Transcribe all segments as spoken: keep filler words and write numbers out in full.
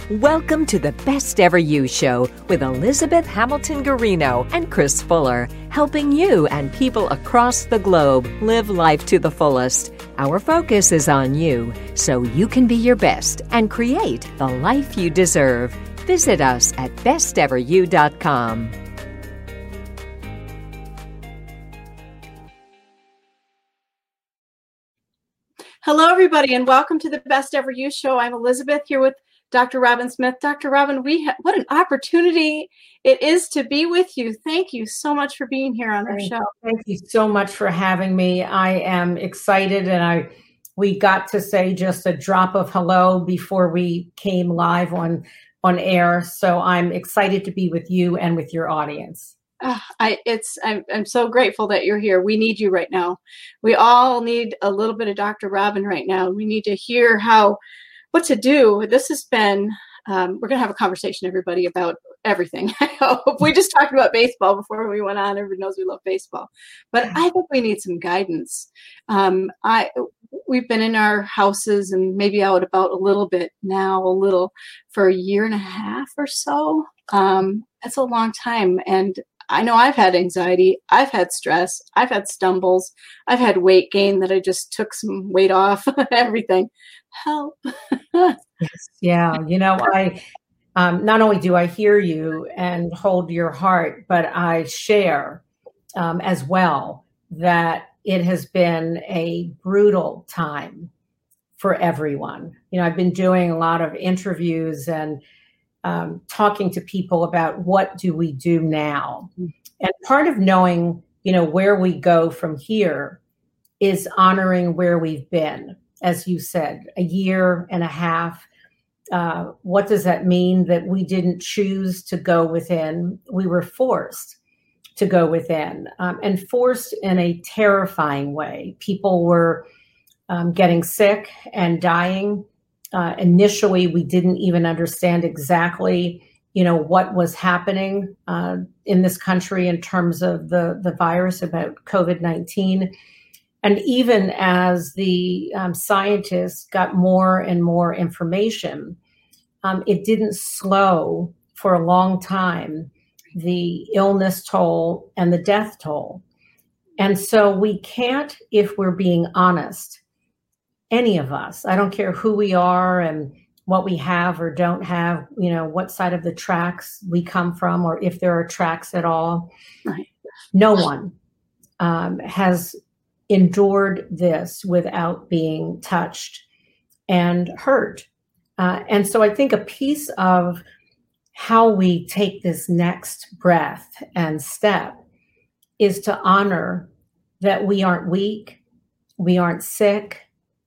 Welcome to the Best Ever You Show with Elizabeth Hamilton Garino and Chris Fuller, helping you and people across the globe live life to the fullest. Our focus is on you, so you can be your best and create the life you deserve. Visit us at best ever you dot com. Hello, everybody, and welcome to the Best Ever You Show. I'm Elizabeth here with Doctor Robin Smith. Doctor Robin, we ha- what an opportunity it is to be with you. Thank you so much for being here on our Thank, show. Thank you so much for having me. I am excited, and I we got to say just a drop of hello before we came live on on air. So I'm excited to be with you and with your audience. Uh, I it's I'm I'm so grateful that you're here. We need you right now. We all need a little bit of Doctor Robin right now. We need to hear how what to do. This has been, um, we're going to have a conversation, everybody, about everything. I hope we just talked about baseball before we went on. Everybody knows we love baseball, but I think we need some guidance. Um, I, we've been in our houses and maybe out about a little bit now, a little for a year and a half or so. Um, that's a long time. And I know I've had anxiety. I've had stress. I've had stumbles. I've had weight gain that I just took some weight off, everything. Help. Yes, yeah. You know, I um, not only do I hear you and hold your heart, but I share um, as well that it has been a brutal time for everyone. You know, I've been doing a lot of interviews and um, talking to people about what do we do now. And part of knowing, you know, where we go from here is honoring where we've been. As you said, a year and a half. Uh, what does that mean? That we didn't choose to go within. We were forced to go within, um, and forced in a terrifying way. People were um, getting sick and dying. Uh, initially, we didn't even understand exactly, you know, what was happening uh, in this country in terms of the, the virus, about COVID nineteen. And even as the um, scientists got more and more information, um, it didn't slow for a long time the illness toll and the death toll. And so we can't, if we're being honest, any of us, I don't care who we are and what we have or don't have, you know, what side of the tracks we come from, or if there are tracks at all, Right. No one um, has endured this without being touched and hurt. Uh, and so I think a piece of how we take this next breath and step is to honor that we aren't weak, we aren't sick,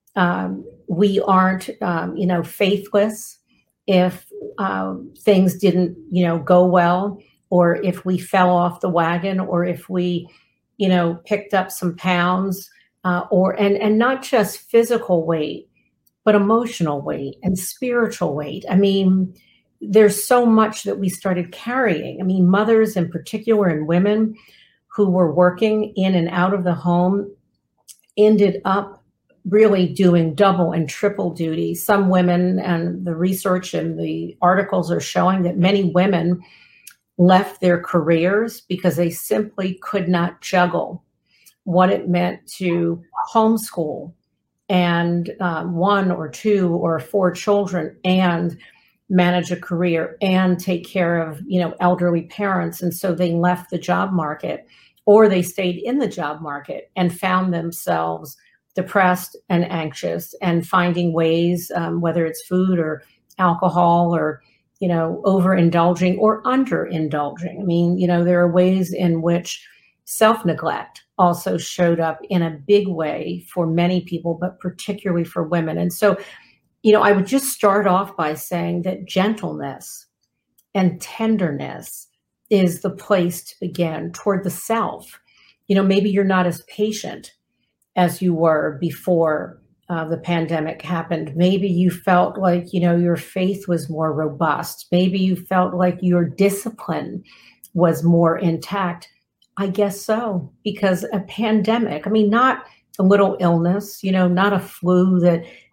um, we aren't, um, you know, faithless if um, things didn't, you know, go well, or if we fell off the wagon, or if we you know, picked up some pounds, uh, or and and not just physical weight, but emotional weight and spiritual weight. I mean, there's so much that we started carrying. I mean, mothers in particular and women who were working in and out of the home ended up really doing double and triple duty. Some women, and the research and the articles are showing that many women left their careers because they simply could not juggle what it meant to homeschool and um, one or two or four children and manage a career and take care of, you know, elderly parents. And so they left the job market, or they stayed in the job market and found themselves depressed and anxious and finding ways, um, whether it's food or alcohol or you know, overindulging or underindulging. I mean, you know, there are ways in which self-neglect also showed up in a big way for many people, but particularly for women. And so, you know, I would just start off by saying that gentleness and tenderness is the place to begin toward the self. You know, maybe you're not as patient as you were before Uh, the pandemic happened. Maybe you felt like, you know, your faith was more robust. Maybe you felt like your discipline was more intact. I guess so, because a pandemic, I mean, not a little illness, you know, not a flu that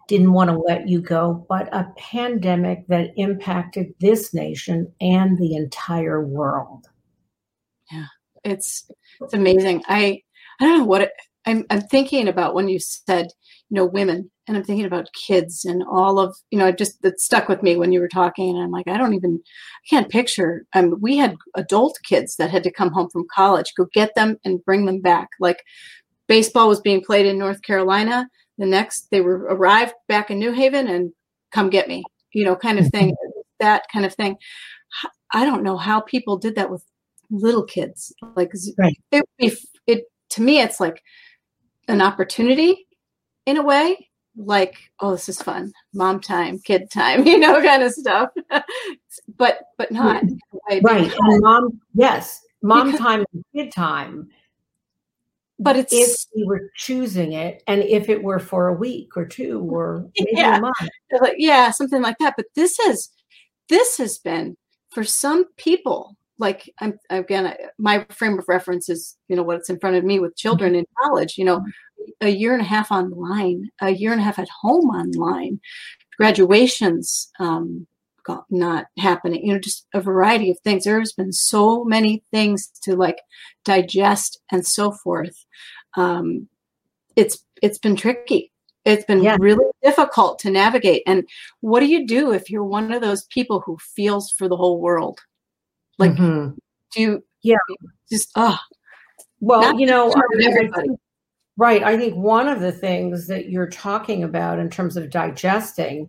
didn't want to let you go, but a pandemic that impacted this nation and the entire world. Yeah, it's it's amazing. I I don't know what it, I'm I'm thinking about when you said, you know, women, and I'm thinking about kids and all of, you know, it just that stuck with me when you were talking, and I'm like, I don't even, I can't picture. Um, we had adult kids that had to come home from college, go get them and bring them back. Like baseball was being played in North Carolina. The next, they were arrived back in New Haven and come get me, you know, kind of thing, that kind of thing. I don't know how people did that with little kids. Like right. it, it, it, to me, it's like an opportunity in a way, like, oh, this is fun, mom time, kid time, you know, kind of stuff. but, but not right. right. And mom, yes, mom because, time and kid time. But it's if we were choosing it, and if it were for a week or two or maybe yeah, a month, like, yeah, something like that. But this is this has been for some people. Like I'm again, my frame of reference is you know what's in front of me with children in college. You know, a year and a half online, a year and a half at home online, graduations um, got, not happening. You know, just a variety of things. There's been so many things to like digest and so forth. Um, it's it's been tricky. It's been yeah. really difficult to navigate. And what do you do if you're one of those people who feels for the whole world? Like, mm-hmm. do you yeah. just oh well, you know, everybody. Right. I think one of the things that you're talking about in terms of digesting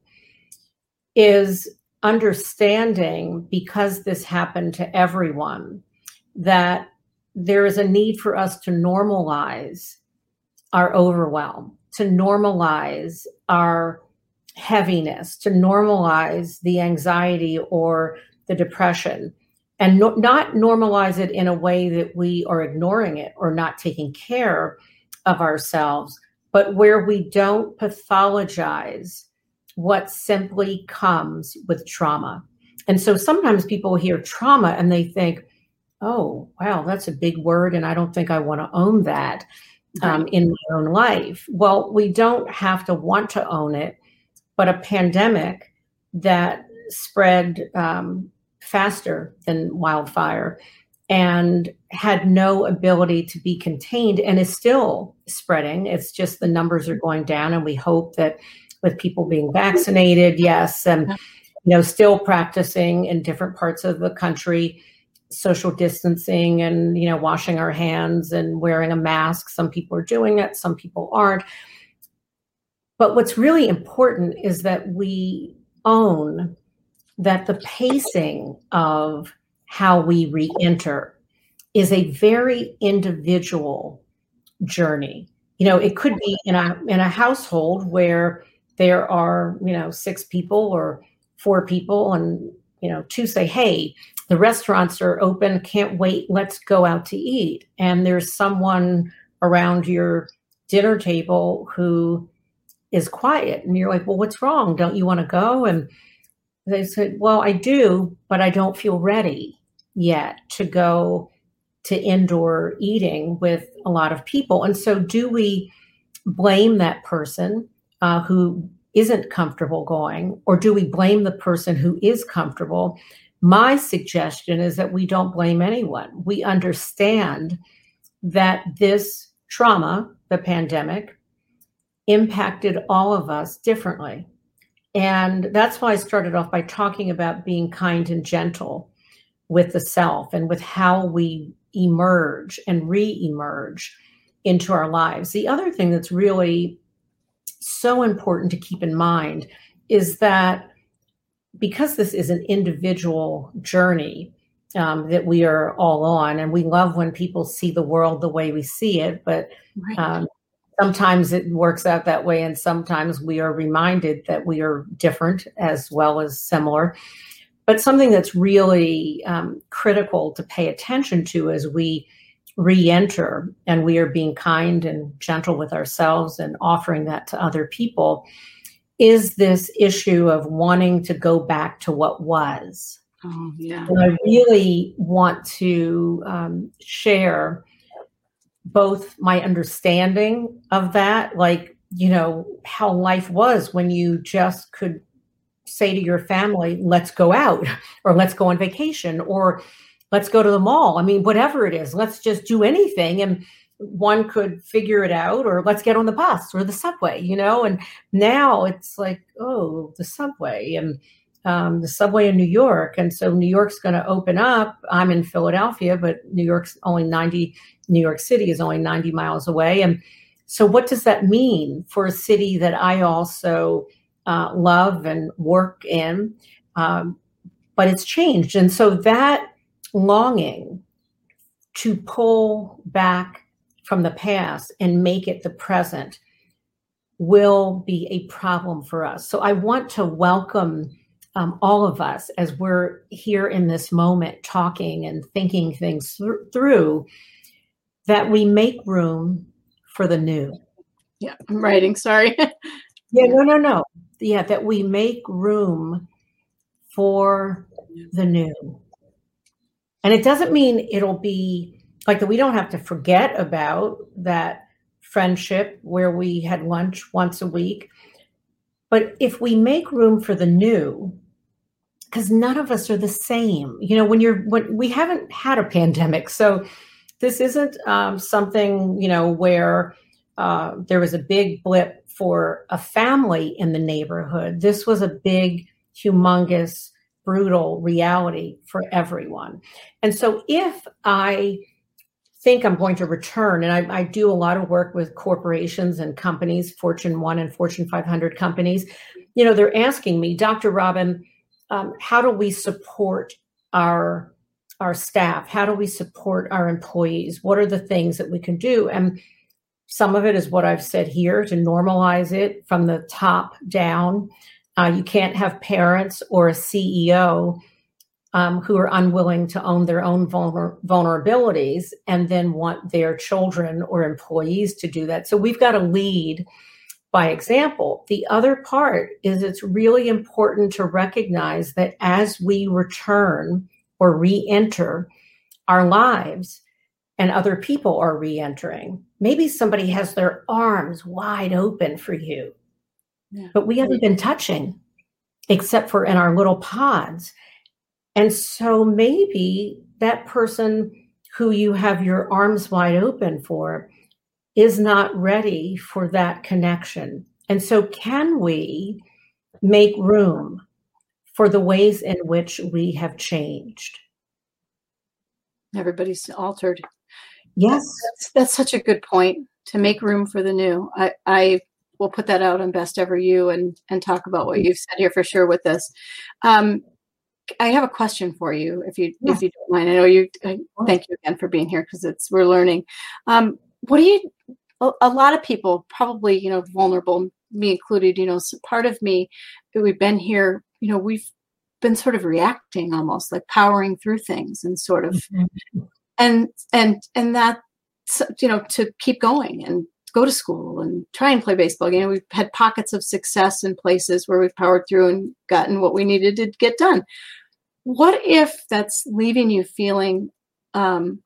is understanding, because this happened to everyone, that there is a need for us to normalize our overwhelm, to normalize our heaviness, to normalize the anxiety or the depression, and no, not normalize it in a way that we are ignoring it or not taking care of ourselves, but where we don't pathologize what simply comes with trauma. And so sometimes people hear trauma and they think, oh, wow, that's a big word, and I don't think I want to own that um, in my own life. Well, we don't have to want to own it, but a pandemic that spread um, faster than wildfire and had no ability to be contained and is still spreading. It's just the numbers are going down, and we hope that with people being vaccinated, yes, and you know, still practicing in different parts of the country, social distancing and, you know, washing our hands and wearing a mask. Some people are doing it, some people aren't. But what's really important is that we own that the pacing of how we re-enter is a very individual journey. You know, it could be in a in a household where there are, you know, six people or four people, and, you know, two say, hey, the restaurants are open, can't wait, let's go out to eat. And there's someone around your dinner table who is quiet. And you're like, well, what's wrong? Don't you want to go? And they said, well, I do, but I don't feel ready yet to go to indoor eating with a lot of people. And so do we blame that person uh, who isn't comfortable going, or do we blame the person who is comfortable? My suggestion is that we don't blame anyone. We understand that this trauma, the pandemic, impacted all of us differently. And that's why I started off by talking about being kind and gentle with the self and with how we emerge and re-emerge into our lives. The other thing that's really so important to keep in mind is that because this is an individual journey um, that we are all on, and we love when people see the world the way we see it, but right. um, sometimes it works out that way, and sometimes we are reminded that we are different as well as similar. But something that's really um, critical to pay attention to as we re-enter and we are being kind and gentle with ourselves and offering that to other people is this issue of wanting to go back to what was. Oh, yeah. And I really want to um, share both my understanding of that, like you know, how life was when you just could say to your family, let's go out, or let's go on vacation, or let's go to the mall. I mean, whatever it is, let's just do anything. And one could figure it out, or let's get on the bus or the subway, you know. And now it's like, oh, the subway and um, the subway in New York. And so New York's going to open up. I'm in Philadelphia, but New York's only ninety, New York City is only ninety miles away. And so what does that mean for a city that I also uh, love and work in? Um, but it's changed. And so that longing to pull back from the past and make it the present will be a problem for us. So I want to welcome um, all of us as we're here in this moment talking and thinking things th- through, that we make room for the new. Yeah, I'm writing, sorry. Yeah, no, no, no. Yeah, that we make room for the new. And it doesn't mean it'll be like that we don't have to forget about that friendship where we had lunch once a week. But if we make room for the new, because none of us are the same, you know, when you're, when we haven't had a pandemic. So this isn't um, something, you know, where uh, there was a big blip for a family in the neighborhood. This was a big, humongous, brutal reality for everyone. And so if I think I'm going to return, and I, I do a lot of work with corporations and companies, Fortune one and Fortune five hundred companies, you know, they're asking me, Doctor Robin, um, how do we support our, our staff? How do we support our employees? What are the things that we can do? And some of it is what I've said here, to normalize it from the top down. Uh, you can't have parents or a C E O um, who are unwilling to own their own vulner- vulnerabilities and then want their children or employees to do that. So we've got to lead by example. The other part is it's really important to recognize that as we return or re-enter our lives and other people are re-entering, maybe somebody has their arms wide open for you. Yeah. But we haven't been touching except for in our little pods. And so maybe that person who you have your arms wide open for is not ready for that connection. And so can we make room for the ways in which we have changed? Everybody's altered. Yes. That's, that's such a good point, to make room for the new. I, I We'll put that out on Best Ever You and and talk about what you've said here for sure with this. Um, I have a question for you, if you yeah. if you don't mind. I know you. I, thank you again for being here, because it's we're learning. Um, what do you? A, a lot of people, probably, you know, vulnerable, me included. You know, so part of me, we've been here. You know, we've been sort of reacting, almost like powering through things, and sort of, mm-hmm. and and and that, you know, to keep going and go to school and try and play baseball. You know, we've had pockets of success in places where we've powered through and gotten what we needed to get done. What if that's leaving you feeling um,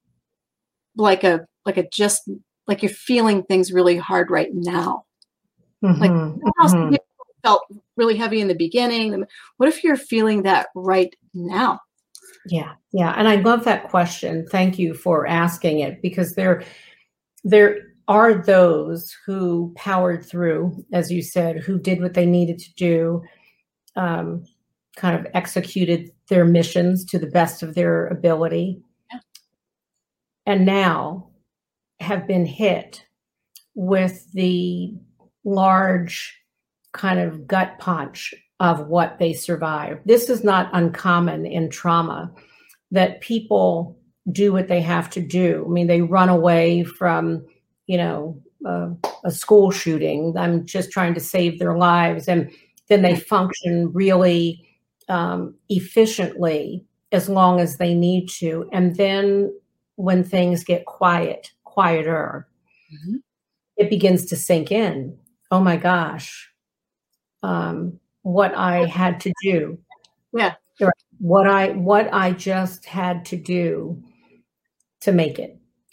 like a, like a just, like you're feeling things really hard right now? Mm-hmm. Like mm-hmm. you felt really heavy in the beginning. What if you're feeling that right now? Yeah. Yeah. And I love that question. Thank you for asking it, because there, there, are those who powered through, as you said, who did what they needed to do, um, kind of executed their missions to the best of their ability, yeah. and now have been hit with the large kind of gut punch of what they survived. This is not uncommon in trauma, that people do what they have to do. I mean, they run away from you know, uh, a school shooting. I'm just trying to save their lives. And then they function really um, efficiently as long as they need to. And then when things get quiet, quieter, mm-hmm. it begins to sink in. Oh my gosh, um, what I had to do. Yeah. What I, what I just had to do to make it.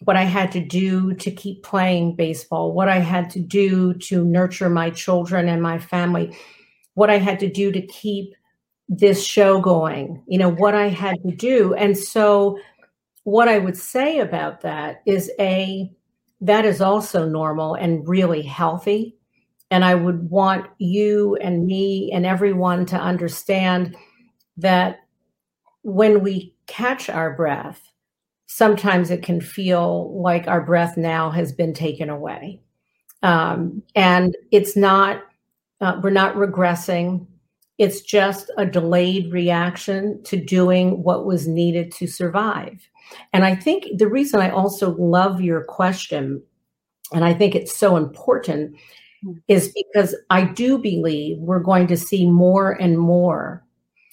what I had to do to keep playing baseball, what I had to do to nurture my children and my family, what I had to do to keep this show going, you know, what I had to do. And so what I would say about that is, A, that is also normal and really healthy. And I would want you and me and everyone to understand that when we catch our breath, sometimes it can feel like our breath now has been taken away. Um, and it's not, uh, we're not regressing. It's just a delayed reaction to doing what was needed to survive. And I think the reason I also love your question, and I think it's so important, is because I do believe we're going to see more and more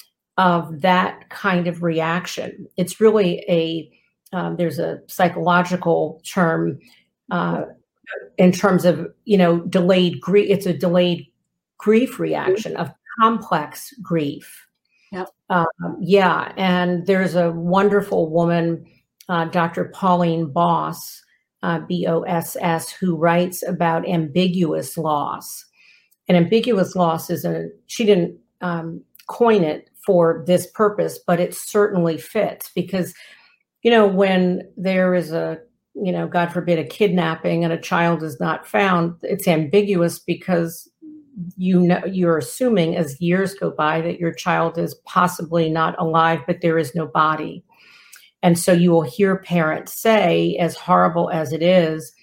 of that kind of reaction. It's really a, um, there's a psychological term uh, in terms of, you know, delayed grief. It's a delayed grief reaction of complex grief. Yep. Um, yeah. And there's a wonderful woman, uh, Doctor Pauline Boss, uh, B O S S, who writes about ambiguous loss. And ambiguous loss is a, she didn't um, coin it for this purpose, but it certainly fits because, you know, when there is a, you know, God forbid, a kidnapping and a child is not found, it's ambiguous because you know, you're assuming as years go by that your child is possibly not alive, but there is no body. And so you will hear parents say, as horrible as it is,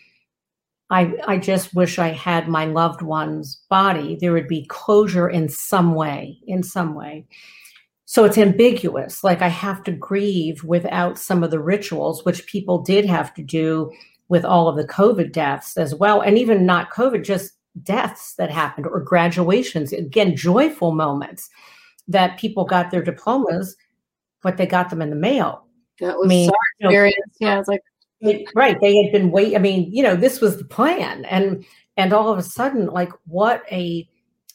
I, I just wish I had my loved one's body. There would be closure in some way, in some way. So it's ambiguous. Like I have to grieve without some of the rituals, which people did have to do with all of the COVID deaths as well. And even not COVID, just deaths that happened or graduations, again, joyful moments that people got their diplomas, but they got them in the mail. That was I mean, our experience. You know, yeah, it's like, it, right. They had been wait. I mean, you know, this was the plan. And, and all of a sudden, like what a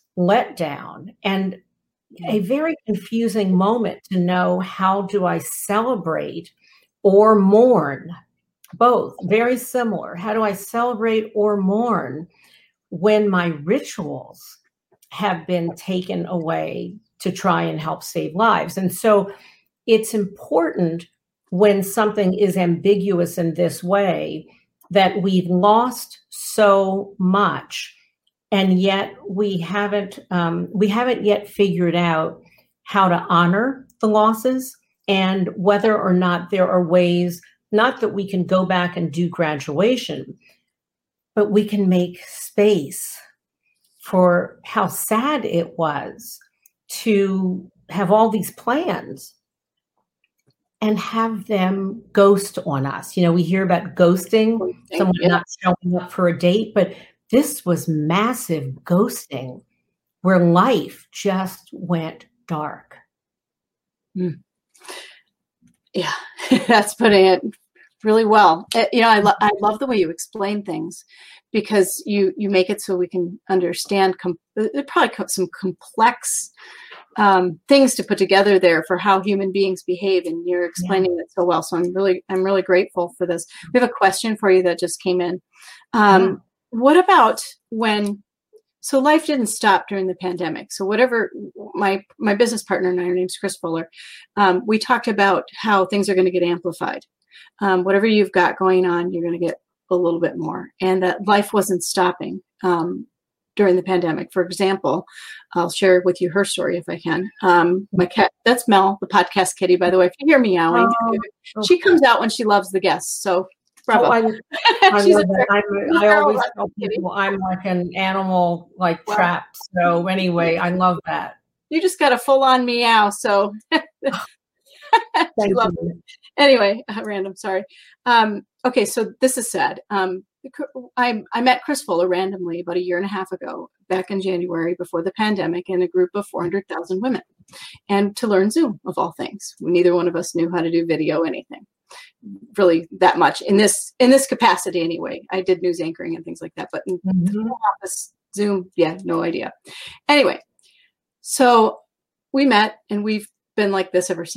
letdown and a very confusing moment to know, how do I celebrate or mourn? Both very similar. How do I celebrate or mourn when my rituals have been taken away to try and help save lives? And so it's important when something is ambiguous in this way that we've lost so much, and yet we haven't um, we haven't yet figured out how to honor the losses and whether or not there are ways, not that we can go back and do graduation, but we can make space for how sad it was to have all these plans and have them ghost on us. You know, we hear about ghosting, someone yeah. not showing up for a date, but this was massive ghosting where life just went dark. Mm. Yeah, that's putting it really well. Uh, you know, I, lo- I love the way you explain things because you, you make it so we can understand com- there are probably co- some complex um, things to put together there for how human beings behave, and you're explaining yeah. it so well. So I'm really, I'm really grateful for this. We have a question for you that just came in. Um, yeah. What about when, so life didn't stop during the pandemic. So whatever, my, my business partner and I, her name's Chris Fuller, um, we talked about how things are going to get amplified. Um, whatever you've got going on, you're going to get a little bit more, and that life wasn't stopping um, during the pandemic. For example, I'll share with you her story if I can. Um, my cat, that's Mel, the podcast kitty, by the way. If you hear meowing, oh, she comes out when she loves the guests. So bravo. Oh, I, I, She's a, I'm, I always tell people I'm like an animal, like wow. trapped. So anyway, I love that. You just got a full on meow. So she loves it. Anyway, uh, random, sorry. Um, okay, so this is sad. Um, I, I met Chris Fuller randomly about a year and a half ago, back in January before the pandemic, in a group of four hundred thousand women, and to learn Zoom, of all things. Neither one of us knew how to do video, anything, really that much in this in this capacity anyway. I did news anchoring and things like that, but in mm-hmm. the office, Zoom, yeah, no idea. Anyway, so we met, and we've been like this ever since.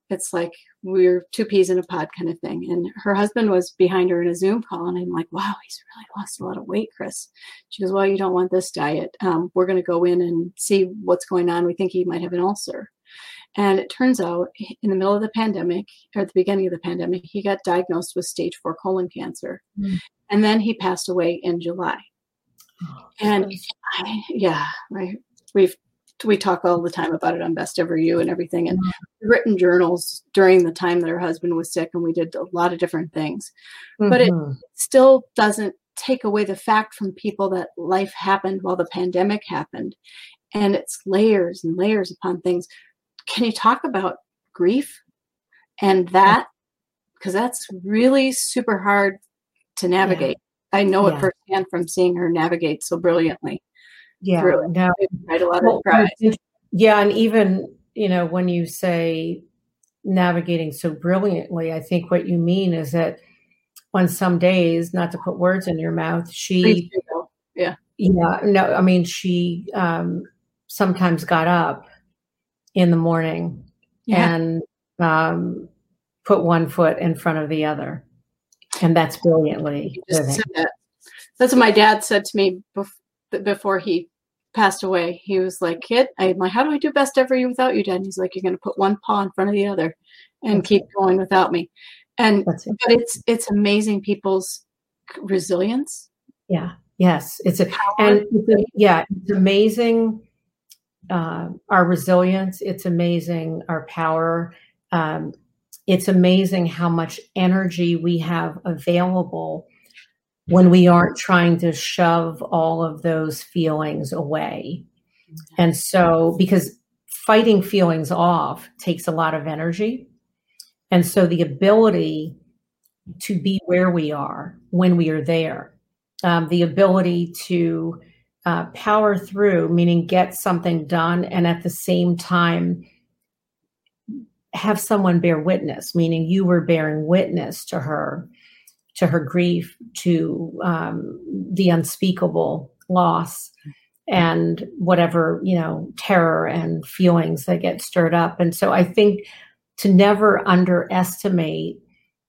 it's like we're two peas in a pod kind of thing. And her husband was behind her in a Zoom call. And I'm like, wow, he's really lost a lot of weight, Chris. She goes, well, you don't want this diet. Um, we're going to go in and see what's going on. We think he might have an ulcer. And it turns out in the middle of the pandemic, or at the beginning of the pandemic, he got diagnosed with stage four colon cancer. Mm. And then he passed away in July. Oh, and I, yeah, right. We've, we talk all the time about it on Best Ever You and everything, and mm-hmm. written journals during the time that her husband was sick, and we did a lot of different things. Mm-hmm. But it still doesn't take away the fact from people that life happened while the pandemic happened. And it's layers and layers upon things. Can you talk about grief and that? Because that's really super hard to navigate. Yeah. I know yeah. it firsthand from seeing her navigate so brilliantly. Yeah, no, right, a lot of pride. Yeah, and even, you know, when you say navigating so brilliantly, I think what you mean is that on some days, not to put words in your mouth, she, yeah, yeah, no, I mean, she um, sometimes got up in the morning yeah. and um, put one foot in front of the other, and that's brilliantly living. That. That's what my dad said to me before. Before he passed away. He was like, kid, I'm like, how do I do Best Ever You without you, Dad? And he's like, you're going to put one paw in front of the other and That's keep it. going without me. And it. but it's it's amazing people's resilience. Yeah. Yes. It's a and it's a, yeah, it's amazing uh, our resilience. It's amazing our power. Um, it's amazing how much energy we have available when we aren't trying to shove all of those feelings away. And so, because fighting feelings off takes a lot of energy. And so the ability to be where we are when we are there, um, the ability to uh, power through, meaning get something done, and at the same time, have someone bear witness, meaning you were bearing witness to her, to her grief, to um, the unspeakable loss and whatever, you know, terror and feelings that get stirred up. And so I think to never underestimate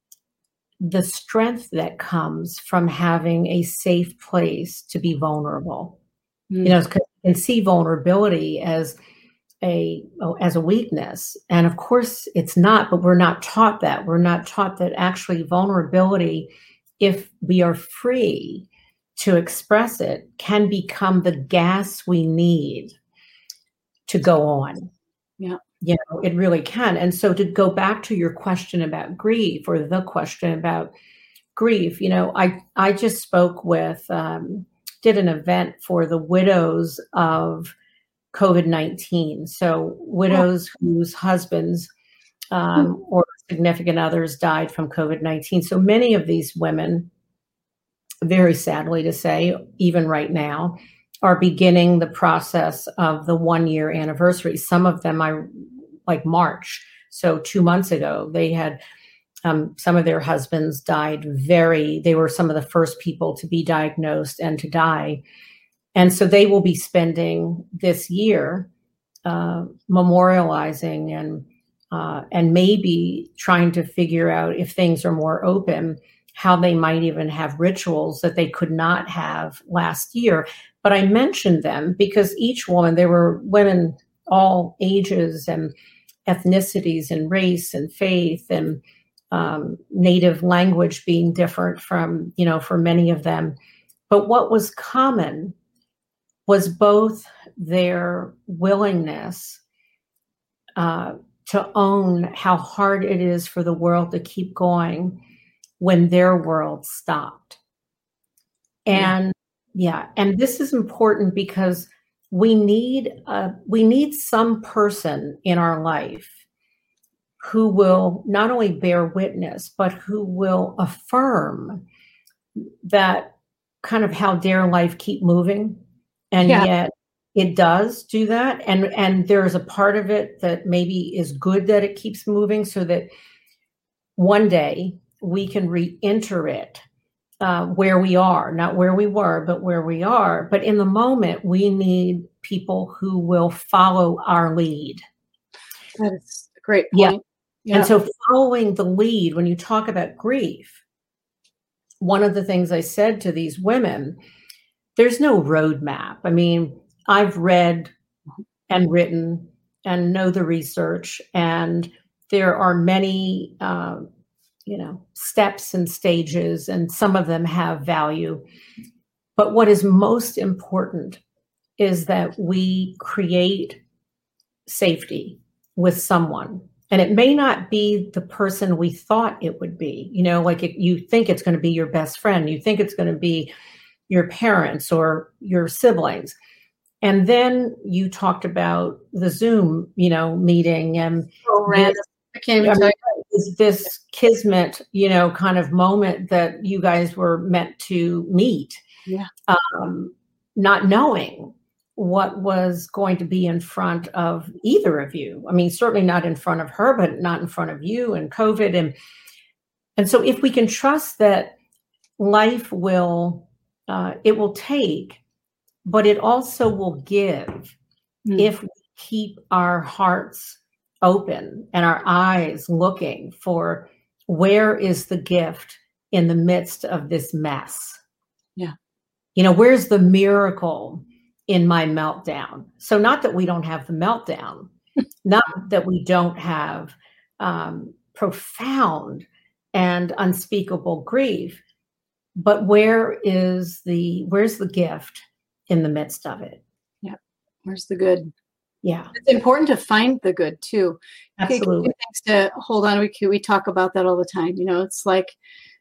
the strength that comes from having a safe place to be vulnerable. Mm. You know, because you can see vulnerability as a as a weakness. And of course it's not, but we're not taught that. We're not taught that actually vulnerability, if we are free to express it, can become the gas we need to go on. Yeah. You know, it really can. And so to go back to your question about grief, or the question about grief, you know, I, I just spoke with, um, did an event for the widows of COVID nineteen. So widows whose husbands um, or significant others died from COVID nineteen. So many of these women, very sadly to say, even right now, are beginning the process of the one year anniversary. Some of them I like March. So two months ago, they had um, some of their husbands died very, they were some of the first people to be diagnosed and to die. And so they will be spending this year uh, memorializing and uh, and maybe trying to figure out, if things are more open, how they might even have rituals that they could not have last year. But I mentioned them because each woman, there were women all ages and ethnicities and race and faith and um, native language being different from, you know, for many of them. But what was common was both their willingness uh, to own how hard it is for the world to keep going when their world stopped. And yeah, yeah and this is important because we need uh, we need some person in our life who will not only bear witness, but who will affirm that kind of how dare life keep moving. And yeah. yet it does do that. And, and there's a part of it that maybe is good that it keeps moving, so that one day we can re-enter it uh, where we are, not where we were, but where we are. But in the moment, we need people who will follow our lead. That is a great point. Yeah. And so following the lead, when you talk about grief, one of the things I said to these women, there's no roadmap. I mean, I've read and written and know the research, and there are many, uh, you know, steps and stages, and some of them have value. But what is most important is that we create safety with someone. And it may not be the person we thought it would be. You know, like it, you think it's going to be your best friend. You think it's going to be your parents or your siblings. And then you talked about the Zoom, you know, meeting and oh, random. I can't even tell you. This, this kismet, you know, kind of moment that you guys were meant to meet. Yeah. Um, not knowing what was going to be in front of either of you. I mean, certainly not in front of her, but not in front of you and COVID. And, and so if we can trust that life will, uh, it will take, but it also will give mm. if we keep our hearts open and our eyes looking for where is the gift in the midst of this mess. Yeah. You know, where's the miracle in my meltdown? So not that we don't have the meltdown, not that we don't have um, profound and unspeakable grief, but where is the, where's the gift in the midst of it? Yeah. Where's the good? Yeah. It's important to find the good too. Absolutely. Things to hold on. We, we talk about that all the time. You know, it's like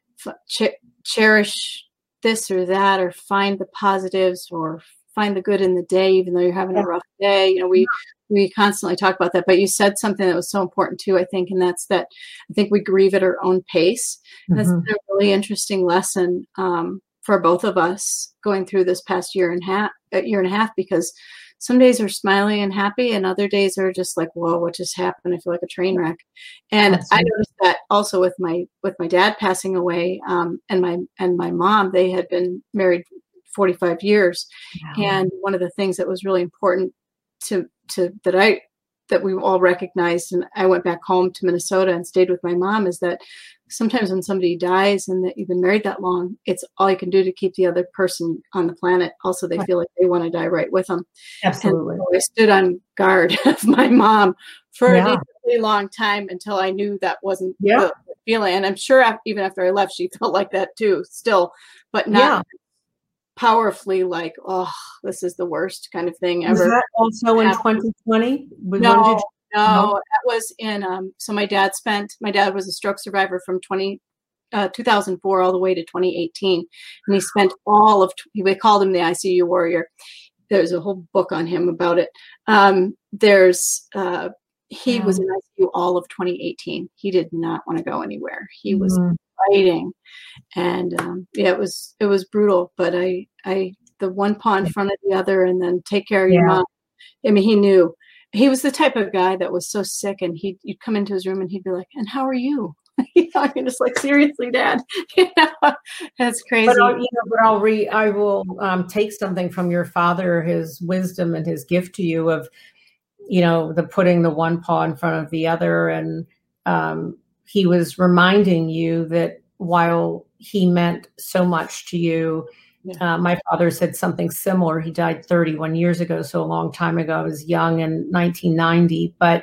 ch- cherish this or that, or find the positives, or find the good in the day, even though you're having a rough day. You know, we, we constantly talk about that, but you said something that was so important too, I think, and that's that I think we grieve at our own pace. Mm-hmm. That's been a really interesting lesson um, for both of us going through this past year and half, a year and a half, because some days are smiling and happy, and other days are just like, whoa, what just happened? I feel like a train wreck. And Absolutely. I noticed that also with my, with my dad passing away, um, and my, and my mom, they had been married forty-five years. Wow. And one of the things that was really important to, to, that I, that we all recognized, and I went back home to Minnesota and stayed with my mom, is that sometimes when somebody dies and that you've been married that long, it's all you can do to keep the other person on the planet. Also, they feel like they want to die right with them. Absolutely. And so I stood on guard of my mom for yeah. a really long time until I knew that wasn't yeah. the feeling. And I'm sure after, even after I left, she felt like that too, still, but not yeah. powerfully like, oh, this is the worst kind of thing ever. Was that also in twenty twenty? No. No, that was in, um, so my dad spent, my dad was a stroke survivor from twenty, uh, two thousand four all the way to twenty eighteen. And he spent all of, we called him the I C U warrior. There's a whole book on him about it. Um, there's, uh, he yeah. was in I C U all of twenty eighteen. He did not want to go anywhere. He mm-hmm. was fighting. And, um, yeah, it was, it was brutal, but I, I, the one paw in front of the other, and then take care of yeah. your mom. I mean, he knew. He was the type of guy that was so sick, and he'd you'd come into his room and he'd be like, "And how are you?" You know, I mean, just like, seriously, Dad. You know, that's crazy. But I'll, you know, but I'll re I will um, take something from your father, his wisdom and his gift to you of, you know, the putting the one paw in front of the other, and um, he was reminding you that while he meant so much to you. Yeah. Uh, my father said something similar. He died thirty-one years ago, so a long time ago. I was young in nineteen ninety. But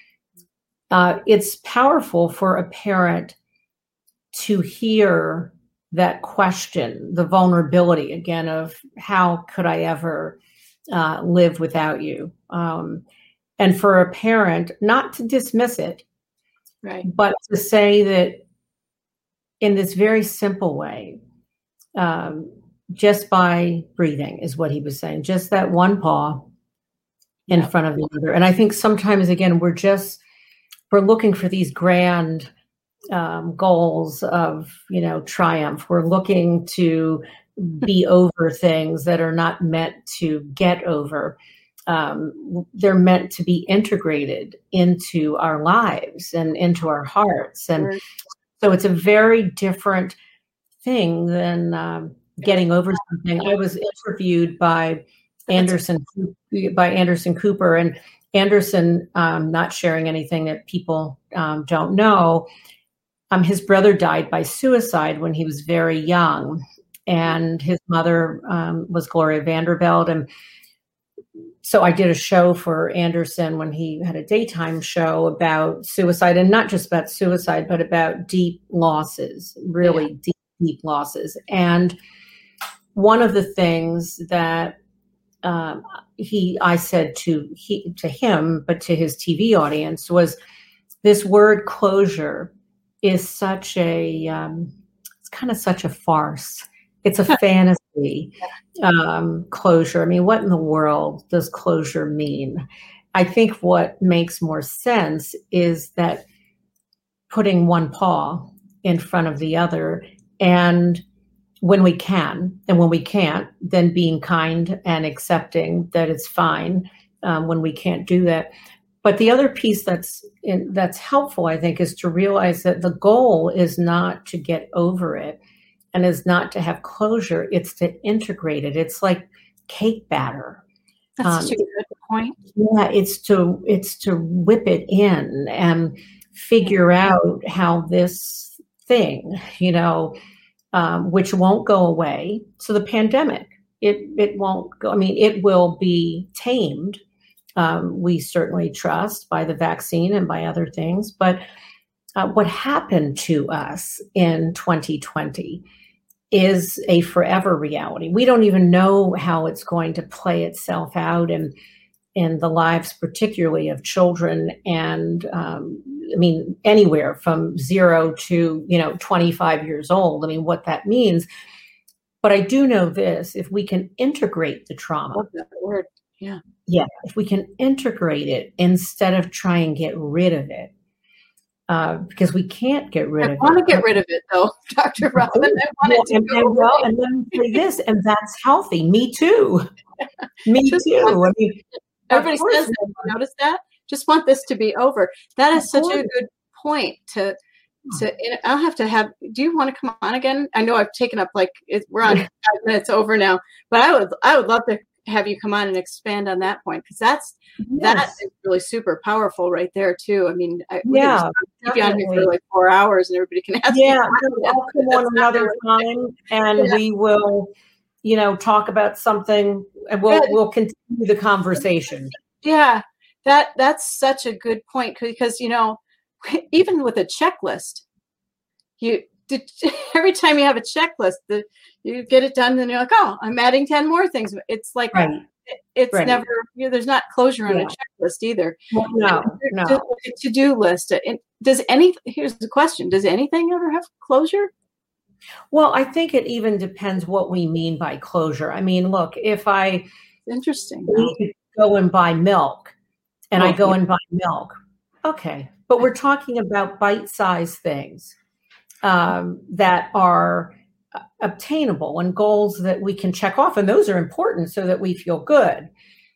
uh, it's powerful for a parent to hear that question, the vulnerability, again, of how could I ever uh, live without you? Um, and for a parent, not to dismiss it, right, but to say that in this very simple way, um, just by breathing is what he was saying, just that one paw in yeah. front of the other. And I think sometimes, again, we're just, we're looking for these grand um, goals of, you know, triumph. We're looking to be over things that are not meant to get over. Um, they're meant to be integrated into our lives and into our hearts. And right. so it's a very different thing than, um, getting over something. I was interviewed by Anderson by Anderson Cooper, and Anderson, um, not sharing anything that people um, don't know, um, his brother died by suicide when he was very young, and his mother um, was Gloria Vanderbilt. And so I did a show for Anderson when he had a daytime show about suicide, and not just about suicide, but about deep losses, really yeah. deep, deep losses. And one of the things that um, he, I said to he, to him, but to his T V audience, was this word closure is such a, um, it's kind of such a farce. It's a fantasy, um, closure. I mean, what in the world does closure mean? I think what makes more sense is that putting one paw in front of the other, and when we can, and when we can't, then being kind and accepting that it's fine um, when we can't do that. But the other piece that's in, that's helpful, I think, is to realize that the goal is not to get over it, and is not to have closure. It's to integrate it. It's like cake batter. That's um, such a good point. Yeah, it's to it's to whip it in and figure out how this thing, you know, um, which won't go away. So the pandemic, it it won't go. I mean, it will be tamed. Um, we certainly trust by the vaccine and by other things. But uh, what happened to us in twenty twenty is a forever reality. We don't even know how it's going to play itself out in, in the lives, particularly of children. And um, I mean, anywhere from zero to, you know, twenty-five years old. I mean, what that means. But I do know this, if we can integrate the trauma. I love that word. Yeah. Yeah. If we can integrate it instead of try and get rid of it. Uh, because we can't get rid I of it. I want to get rid of it, though, Doctor Robin. I want well, it to and, go and, well, away. and then say this, and that's healthy. Me too. Me Just too. I mean, everybody says that. Notice that? Just want this to be over. That is such a good point. To to. I'll have to have. Do you want to come on again? I know I've taken up like it, we're on five minutes over now, but I would I would love to have you come on and expand on that point, because that's yes. that is really super powerful right there too. I mean, I, yeah, keep you on here for like four hours and everybody can ask. Yeah, I'll come on another time, and yeah. we will, you know, talk about something, and we'll good. we'll continue the conversation. Yeah, that that's such a good point, because you know, even with a checklist, you. Did, every time you have a checklist, the, you get it done, and then you're like, oh, I'm adding ten more things. It's like, right. it, it's right. never, you know, there's not closure on yeah. a checklist either. Well, no, no. To, to-do list. It, does any, here's the question, does anything ever have closure? Well, I think it even depends what we mean by closure. I mean, look, if I interesting go and buy milk, and oh, I go yeah. and buy milk, okay. But we're talking about bite-sized things. Um, that are uh, obtainable, and goals that we can check off. And those are important so that we feel good.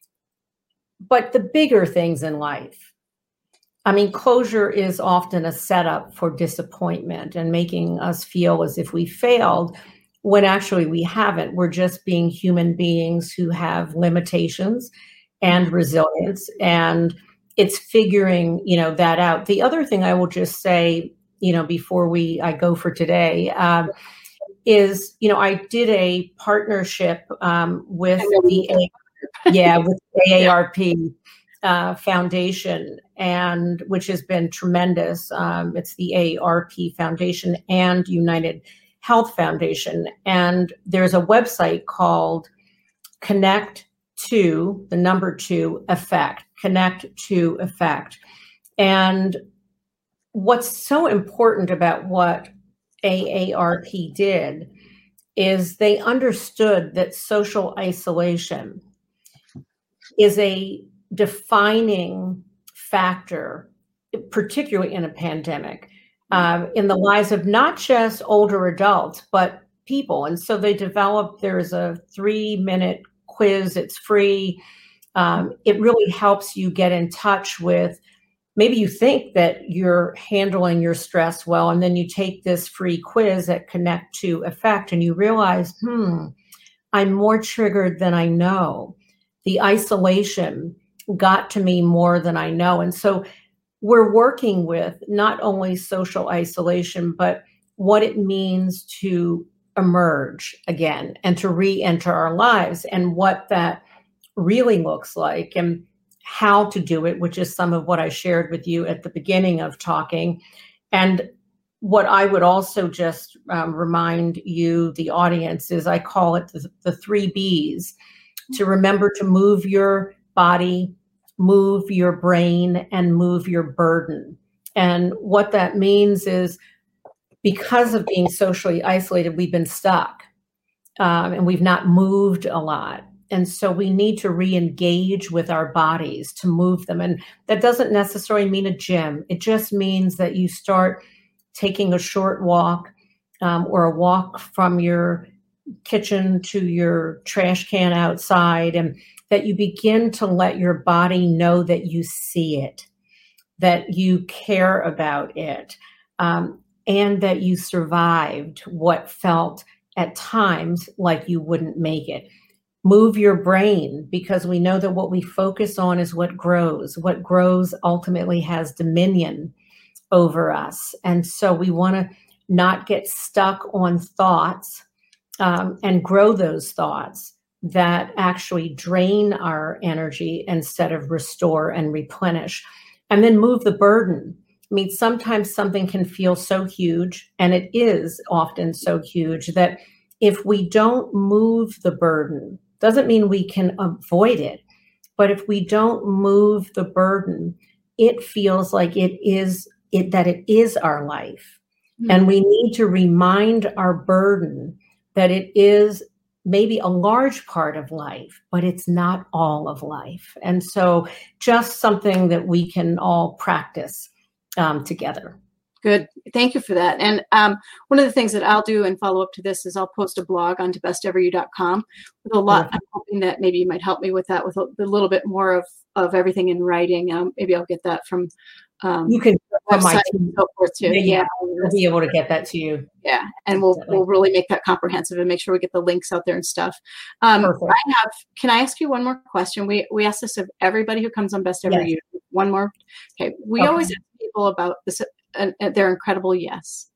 But the bigger things in life, I mean, closure is often a setup for disappointment and making us feel as if we failed, when actually we haven't. We're just being human beings who have limitations and resilience. And it's figuring, you know, that out. The other thing I will just say, you know, before we, I go for today, um, is, you know, I did a partnership um, with the, yeah, with A A R P uh, Foundation, and which has been tremendous. Um, it's the A A R P Foundation and United Health Foundation. And there's a website called Connect to, the number two, Effect, Connect to Effect. And what's so important about what A A R P did is they understood that social isolation is a defining factor, particularly in a pandemic, uh, in the lives of not just older adults, but people. And so they developed, there's a three minute quiz, it's free. Um, it really helps you get in touch with, maybe you think that you're handling your stress well, and then you take this free quiz at Connect to Effect, and you realize, hmm, I'm more triggered than I know. The isolation got to me more than I know. And so we're working with not only social isolation, but what it means to emerge again and to re-enter our lives, and what that really looks like and how to do it, which is some of what I shared with you at the beginning of talking. And what I would also just um, remind you, the audience, is I call it the, the three B's: to remember to move your body, move your brain, and move your burden. And what that means is, because of being socially isolated, we've been stuck um, and we've not moved a lot. And so we need to re-engage with our bodies to move them. And that doesn't necessarily mean a gym. It just means that you start taking a short walk um, or a walk from your kitchen to your trash can outside, and that you begin to let your body know that you see it, that you care about it, um, and that you survived what felt at times like you wouldn't make it. Move your brain, because we know that what we focus on is what grows. What grows ultimately has dominion over us. And so we want to not get stuck on thoughts um, and grow those thoughts that actually drain our energy instead of restore and replenish. And then move the burden. I mean, sometimes something can feel so huge, and it is often so huge, that if we don't move the burden, doesn't mean we can avoid it, but if we don't move the burden, it feels like it is it that it is our life. Mm-hmm. And we need to remind our burden that it is maybe a large part of life, but it's not all of life. And so just something that we can all practice um, together. Good. Thank you for that. And um, one of the things that I'll do and follow up to this is I'll post a blog onto best ever you dot com with a lot. I'm hoping that maybe you might help me with that, with a, a little bit more of, of everything in writing. Um, maybe I'll get that from um, you can from my team and so forth too. Yeah, yeah. We'll be able to get that to you. Yeah, and we'll Definitely. we'll really make that comprehensive and make sure we get the links out there and stuff. Um, I have. Can I ask you one more question? We we ask this of everybody who comes on Best Ever yes. You. One more. Okay. We okay. always ask people about this. Uh, their incredible yes.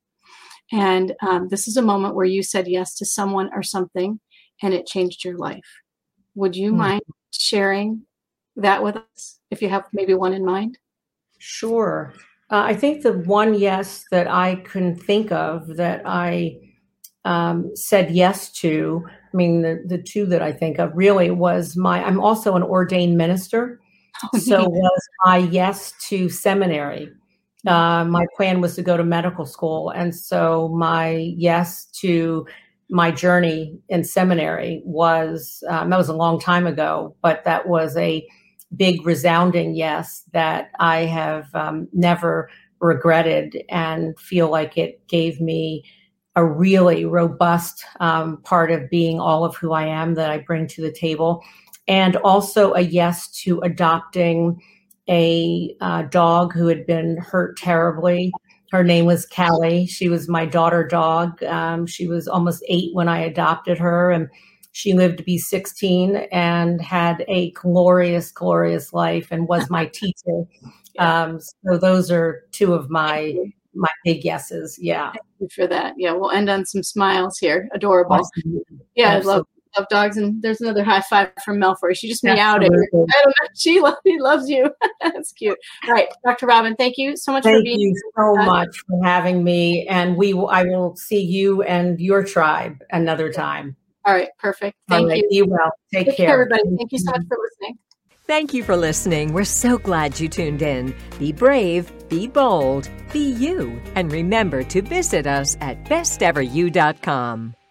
And um, this is a moment where you said yes to someone or something, and it changed your life. Would you mm-hmm. mind sharing that with us, if you have maybe one in mind? Sure. Uh, I think the one yes that I can think of that I um, said yes to, I mean, the, the two that I think of really was my, I'm also an ordained minister. Oh, so yeah. was my yes to seminary. Uh, my plan was to go to medical school. And so my yes to my journey in seminary was, um, that was a long time ago, but that was a big resounding yes that I have um, never regretted, and feel like it gave me a really robust um, part of being all of who I am that I bring to the table. And also a yes to adopting a uh, dog who had been hurt terribly. Her name was Callie. She was my daughter dog. Um, she was almost eight when I adopted her, and she lived to be sixteen and had a glorious, glorious life, and was my teacher. Um, so those are two of my my big yeses. Yeah. Thank you for that. Yeah, we'll end on some smiles here. Adorable. Awesome. Yeah, Absolutely. I love love dogs. And there's another high five from Mel for you. She just meowed at you. I don't know. She, lo- she loves you. That's cute. All right, Doctor Robin, thank you so much thank for being here. Thank you so uh, much for having me. And we, I will see you and your tribe another time. All right, perfect. Thank right, you. Be well. Take, Take care. care, everybody. Thank you so much for listening. Thank you for listening. We're so glad you tuned in. Be brave, be bold, be you, and remember to visit us at best ever you dot com.